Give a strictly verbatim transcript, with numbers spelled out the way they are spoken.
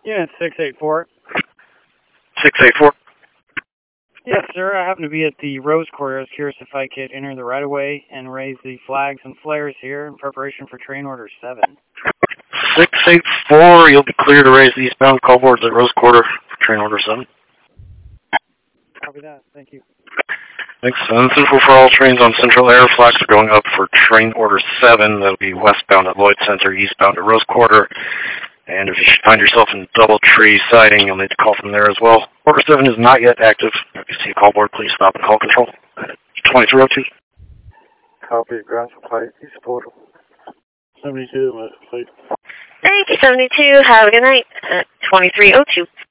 Unit six eight four. six eight four. Yes, sir. I happen to be at the Rose Quarter. I was curious if I could enter the right-of-way and raise the flags and flares here in preparation for train order seven. six eight four, you'll be clear to raise the eastbound call boards at Rose Quarter for train order seven. Copy that. Thank you. Thanks. And Central for all trains on Central Air, flags are going up for train order seven. That'll be westbound at Lloyd Center, eastbound at Rose Quarter. And if you find yourself in Doubletree siding, you'll need to call from there as well. Order seven is not yet active. If you see a call board, please stop and call control at twenty-three oh two. Copy. Ground supply. East portal. seventy-two, please. Thank you, seventy-two. Have a good night at twenty-three oh two.